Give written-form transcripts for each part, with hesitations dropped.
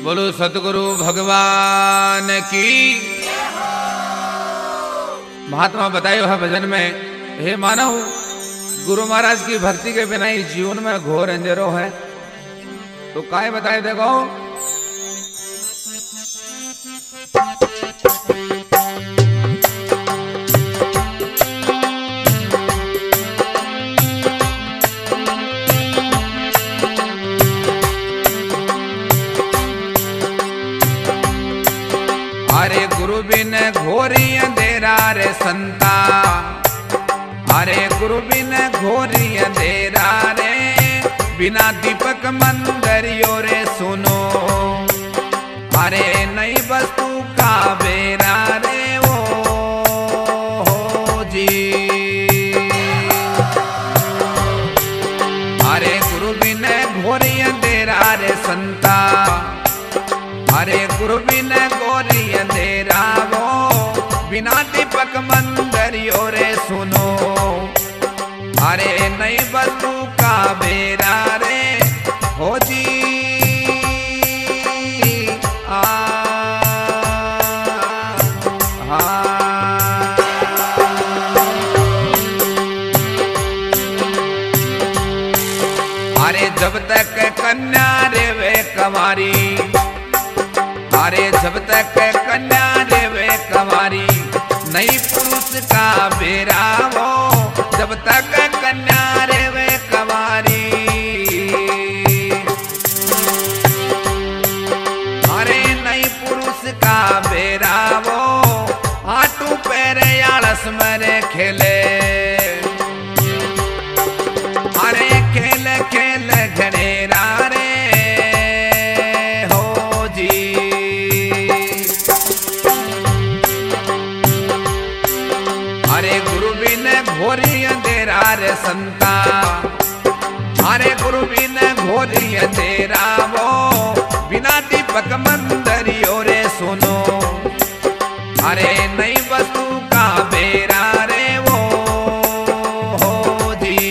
बोलो सतगुरु भगवान की। महात्मा बताए वह भजन में, हे मानव, गुरु महाराज की भक्ति के बिना इस जीवन में घोर अंधेरो है। तो काय बताए देखो, अरे गुरु बिन घोरी अंधेरा रे संता, अरे गुरु बिन घोरी अंधेरा रे, बिना दीपक मंदरियो रे सुनो, अरे नई वस्तु का बेरा रे ओ जी। अरे गुरु बिन घोरी अंधेरा रे संता, अरे गुरु बिन घोरी अंधेरा वो, बिना दीपक मंदरियो रे सुनो, अरे नई वस्तु का बेरा रे हो जी। अरे जब तक कन्या रे वे कमारी, अरे जब तक कन्या रे वे कमारी, नई पुरुष का बेरा वो, जब तक कन्या रे वे कमारी। अरे नई पुरुष का बेरा वो, आटू पैरे आलस मरे खेले, अरे खेल खेल घनेरा रे हो जी। अरे गुरु बिन घोरी अंधेरा रे संता, अरे गुरु बिन घोरी अंधेरा वो, बिना दीपक मंदरियो रे सुनो, अरे नई वस्तु का बेरा रे वो हो जी।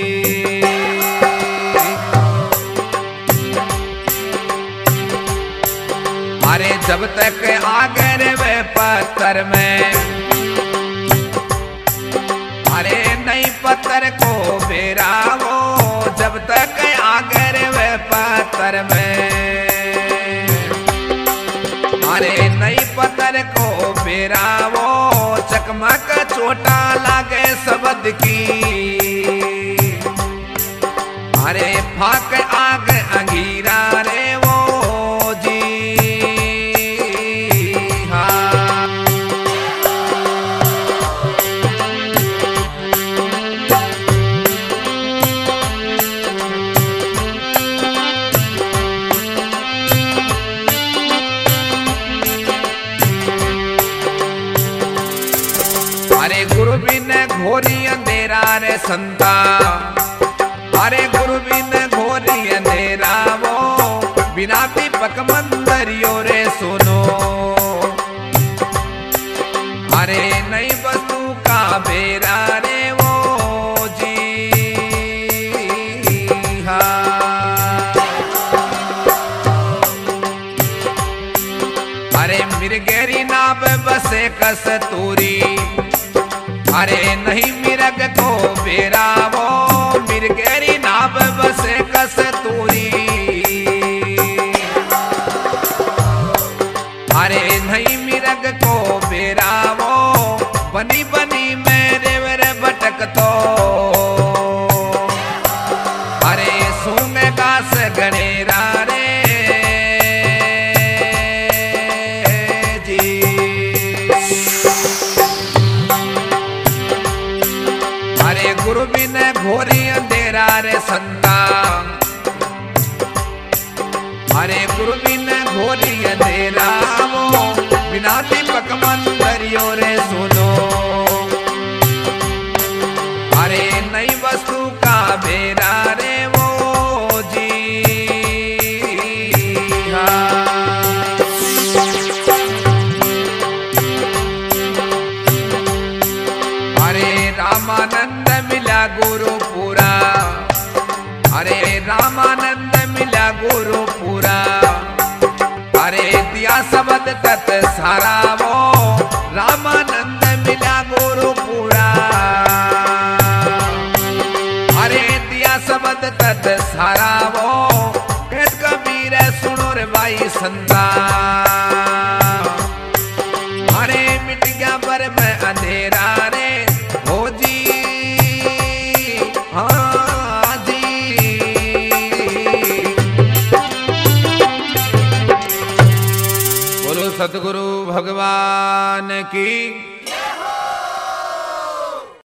अरे जब तक आगे रे वे पत्थर में, अरे नई पत्थर को बेरा वो, जब तक आगर वे पत्थर में, अरे नई पत्थर को बेरा वो, चकमक चोटा लागे शब्द की, अरे फाक आग अंगीरा रे वो जी। अरे गुरु बिन घोरी अंधेरा रे संता, अरे गुरु बिन घोरी अंधेरा वो, बिना दीपक मंदरियो रे सुनो, अरे नई वस्तु का बेरा रे वो जी। अरे मिर्गेरी नाव बसे कस्तूरी, अरे नहीं मिरग को बेरा वो, मिर्गेरी नाव बसे कस्तूरी, अरे नहीं मिरग को बेरा वो, बनी बनी मेरे वेरे भटक तो, अरे सूंग घास गनेरा रे जी। अरे गुरु बिन घोरी अंधेरा रे संता, अरे गुरु बिन घोरी अंधेरा वो, बिना दीपक मंदरियो रे सुनो, अरे नई वस्तु का बेरा रे वो जी। अरे रामानंद मिला गुरुपुरा, अरे रामानंद मिला गुरुपुरा, तद सारा वो कहत कबीर सुनो रे भाई संता अरे मिट गया पर मैं अंधेरा रे हो जी हाँ जी। बोलो सतगुरु भगवान की।